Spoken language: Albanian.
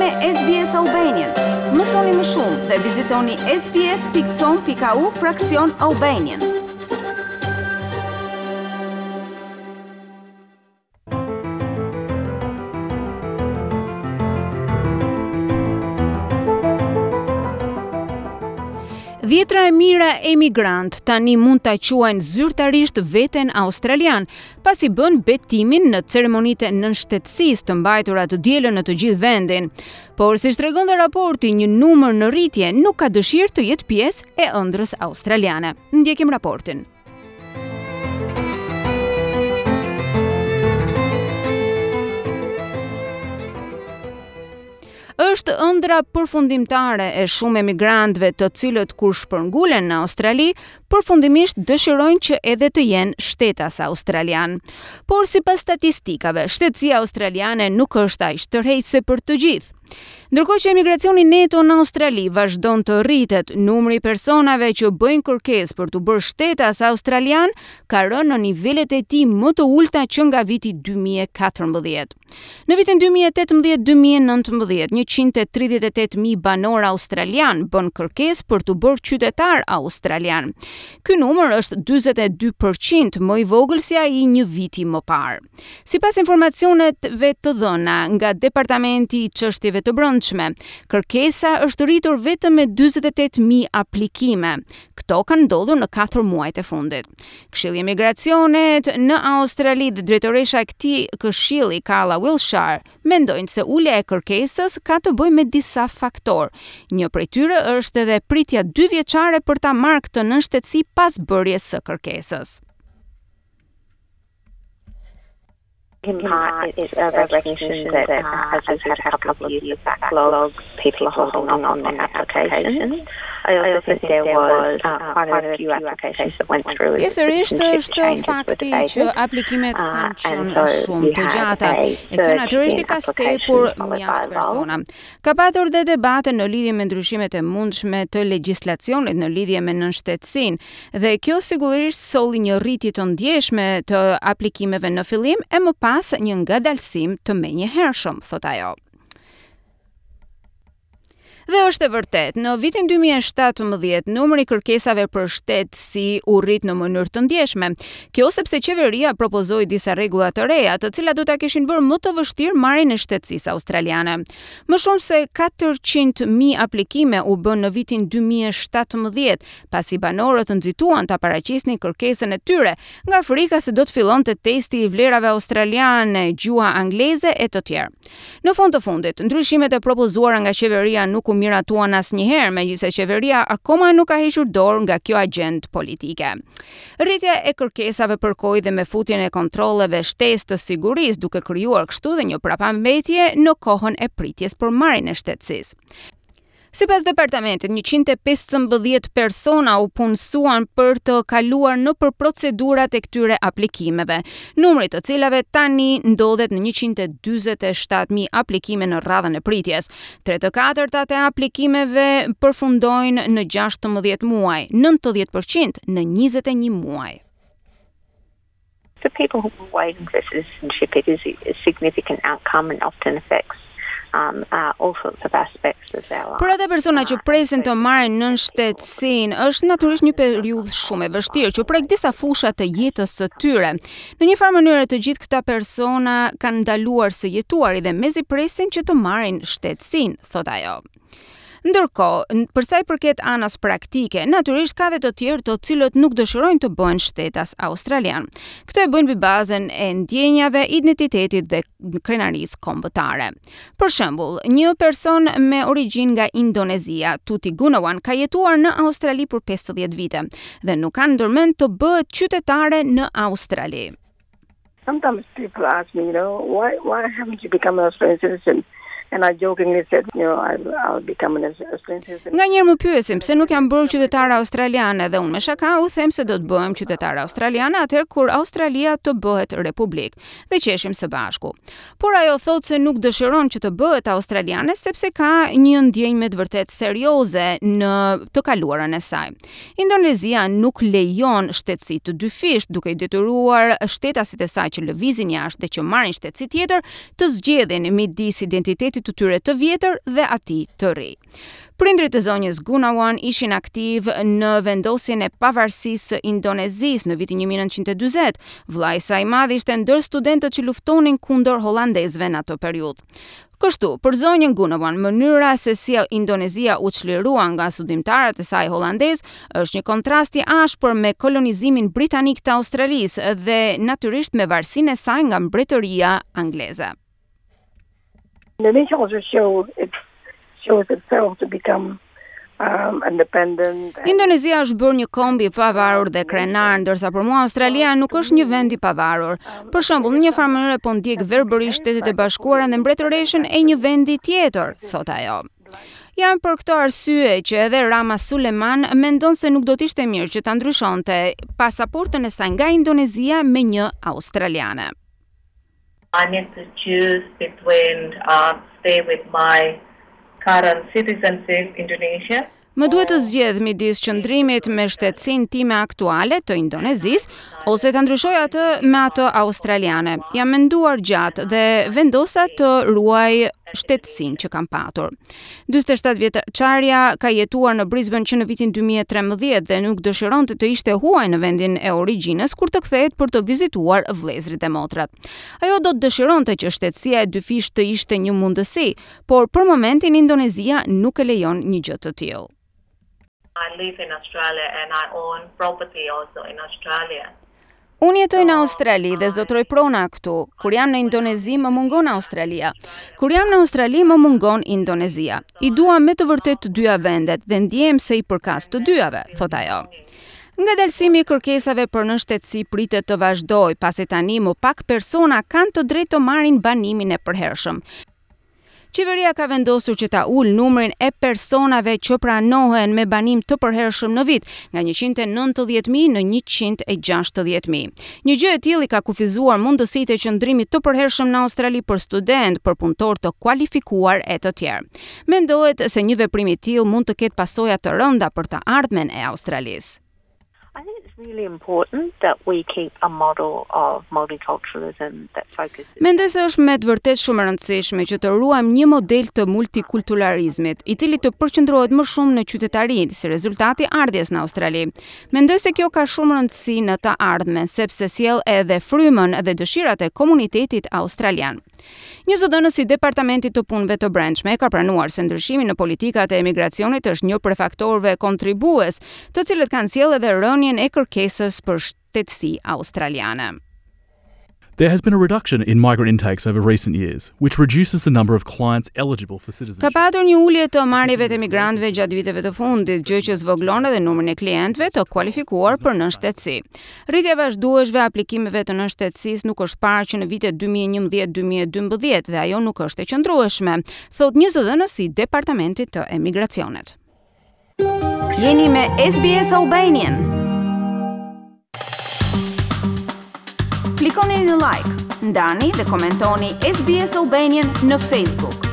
me SBS Albanian. Mësoni më shumë dhe vizitoni sbs.com.au/Albanian. Dhjetra e mira emigrant tani mund ta quajnë zyrtarisht veten australian, pasi bën betimin në ceremonitë nënshtetësisë të mbajtura të dielën në të gjithë vendin. Por siç tregon dhe raporti, një numër në rritje nuk ka dëshirë të jetë pjesë e ëndrrës australiane. Ndjekim raportin. Është ëndra përfundimtare e shumë emigrantëve të cilët kur shpërngulen në Australi, përfundimisht dëshirojnë që edhe të jenë shtetas australian. Por sipas statistikave, shtetësia australiane nuk është aq tërheqëse për të gjithë. Ndërkohë që emigracioni neto në Australi vazhdon të rritet, numri i personave që bëjnë kërkesë për të bërë shtetas australian ka rënë në nivelet e tij më të ulta që nga viti 2014. Në vitin 2018-2019, 138.000 banor australian bën kërkesë për të bërë qytetar australian. Ky numër është 42% më i vogël se ai një viti më parë. Sipas informacioneve të dhëna nga Departamenti i Çështjeve të Brendshme, kërkesa është rritur vetëm me 48.000 aplikime. Këto kanë ndodhur në 4 muajt e fundit. Këshilli i Migracionit në Australi dhe drejtoresha e këtij këshilli, Carla Wilshire, mendojnë se ulja e kërkesës ka të bëjë me disa faktorë. Një prej tyre është edhe pritja 2 vjeçare për ta marrë këtë nënshtetësi pas bërjes së kërkesës. In part, it's a recognition that as we've had a couple of years of backlog, people are holding on applications. I also think there was quite a few applications that went through. Pjesërisht është fakti që aplikimet kanë qenë shumë të gjata e kjo natyrisht i ka stepur mjaft persona. Ka patur dhe debate në lidhje me ndryshimet e mundshme të legjislacionit në lidhje me nënshtetësinë dhe kjo sigurisht solli një rritje të ndjeshme të aplikimeve në fillim e më pas një ngadalësim të menjëhershëm, thot ajo. Dhe është e vërtet, në vitin 2017 numri i kërkesave për shtetësi u rrit në mënyrë të ndjeshme. Kjo sepse qeveria propozoi disa rregulla të reja, të cilat do ta kishin bërë më të vështirë marrjen e shtetësisë australiane. Më shumë se 400.000 aplikime u bën në vitin 2017, pasi banorët nxituan ta paraqisnin kërkesën e tyre, nga frika se do të fillonte testi i vlerave australiane, gjuha angleze e të tjerë. Në fund të fundit, ndryshimet e propozuara nga qeveria nuk u miratuan asnjëherë, megjithëse qeveria akoma nuk ka hequr dorë nga kjo agjendë politike. Rritja e kërkesave përkoi dhe me futjen e kontrolleve shtesë të sigurisë, duke krijuar kështu dhe një prapambetje në kohën e pritjes për marrjen e shtetësisë. Sipas departamentit, 115 persona u punësuan për të kaluar nëpër procedurat e këtyre aplikimeve, numri të cilave tani ndodhet në 147.000 aplikime në radhën e pritjes. 3/4 e aplikimeve përfundojnë në 16 muaj, 90% në 21 muaj. For people who are waiting for citizenship, it is a significant outcome and often affects all sorts of aspects of their life. Për ata persona që presin të marrin nënshtetësinë, është natyrisht një periudhë shumë e vështirë që prek disa fusha të jetës së tyre. Në një farë mënyrë të gjithë këta persona kanë ndaluar së jetuari dhe mezi presin që të marrin shtetësinë, thot ajo. Ndërkohë, për sa i përket anës praktike, natyrisht ka dhe të tjerë të cilët nuk dëshirojnë të bëhen shtetas australian. Këto e bëjnë mbi bazën e ndjenjave, identitetit dhe krenarisë kombëtare. Për shembull, një person me origjinë nga Indonezia, Tuti Gunawan, ka jetuar në Australi për 50 vite dhe nuk ka ndërmend të bëhet qytetare në Australi. Sometimes people ask me, why haven't you become an Australian citizen? And I jokingly said, I'll become an Australian citizen. Nga njerë më pyesim pse nuk jam bërë qytetare australiane dhe unë me shaka u them se do të bëhem qytetare australiane atëherë kur Australia të bëhet republik dhe qeshim së bashku. Por ajo thotë se nuk dëshiron që të bëhet australiane sepse ka një ndjenjë me të vërtet serioze në të kaluarën e saj. Indonezia nuk lejon shtetësi të dyfisht, duke i detyruar shtetasit e saj që lëvizin jashtë dhe që marrin shtetësi tjetër të zgjedhin midis identitetit pasaportit të tyre të vjetër dhe atij të ri. Prindrit e zonjës Gunawan ishin aktiv në vendosjen e pavarësisë së Indonezisë në vitin 1940. Vllai i saj i madh ishte ndër studentët që luftonin kundër holandezëve në atë periudhë. Kështu, për zonjën Gunawan, mënyra se si Indonezia u çlirua nga studimtarët e saj holandez është një kontrast i ashpër me kolonizimin britanik të Australisë dhe natyrisht me varësinë e saj nga mbretëria angleze. Indonesia also shows itself to become independent. Indonezia është bërë një komb i pavarur dhe krenar, ndërsa për mua Australia nuk është një vend i pavarur. Për shembull, në një farë mënyrë po ndjek verbërisht Shtetet e Bashkuara dhe mbretëreshën e një vendi tjetër, thot ajo. Janë për këto arsye që edhe Rama Suleman mendon se nuk do të ishte mirë që ta ndryshonte pasaportën e saj nga Indonezia me një australiane. I need to choose between stay with my current citizenship Indonesia. Më duhet të zgjedh midis qëndrimit me shtetësinë time aktuale të Indonezisë ose ta ndryshoj atë me atë australiane. Jam menduar gjatë dhe vendosa të ruaj shtetësinë që kam patur. 47 vjeçaria ka jetuar në Brisbane që në vitin 2013 dhe nuk dëshironte të ishte huaj në vendin e origjinës kur të kthehet për të vizituar vëllezërit e motrat. Ajo do të dëshironte që shtetësia e dyfisht të ishte një mundësi, por për momentin Indonezia nuk e lejon një gjë të tillë. I live in Australia and I own property also in Australia. Unë jetoj në Australi dhe zotroj prona këtu. Kur jam në Indonezi më mungon Australia. Kur jam në Australi më mungon Indonezia. I dua me të vërtet të dyja vendet dhe ndjem se i përkas të dyjave, thot ajo. Ngadalësimi i kërkesave për nënshtetësi pritet të vazhdojë, pasi tani më pak persona kanë të drejtë të marrin banimin e përhershëm. Qeveria ka vendosur që ta ul numrin e personave që pranohen me banim të përhershëm në vit, nga 190.000 në 160.000. Një gjë e tillë ka kufizuar mundësitë e qëndrimit të përhershëm në Australi për student, për punëtor të kualifikuar e të tjerë. Mendohet se një veprim i tillë mund të ketë pasoja të rënda për të ardhmen e Australisë. I think it's really important that we keep a model of multiculturalism that focuses. Mendoj se është me të vërtet shumë e rëndësishme që të ruajmë një model të multikulturalizmit, i cili të përqendrohet më shumë në qytetarinë si rezultati ardhjes në Australi. Mendoj se kjo ka shumë rëndësi në të ardhmen, sepse sjell edhe frymën dhe dëshirat e komunitetit australian. Një zëdhënës i Departamentit të Punëve të Brendshme ka pranuar se ndryshimi në politikat e emigracionit është një prej faktorëve kontribues, të cilët kanë sjellë edhe rënien e kërkesës për shtetësi australiane. There has been a reduction in migrant intakes over recent years, which reduces the number of clients eligible for citizenship. Ka patur një ulje të marrjeve të emigrantëve gjatë viteve të fundit, gjë që zvogëlon edhe numrin e klientëve të kualifikuar për nënshtetësi. Rritja e vazhdueshme e aplikimeve të nënshtetësisë nuk është parë që në vitet 2011-2012 dhe ajo nuk është e qëndrueshme, thot një zëdhënës i Departamentit të Emigracionit. Jeni me SBS Albanian. Klikoni në like, ndani dhe komentoni SBS Albanian në Facebook.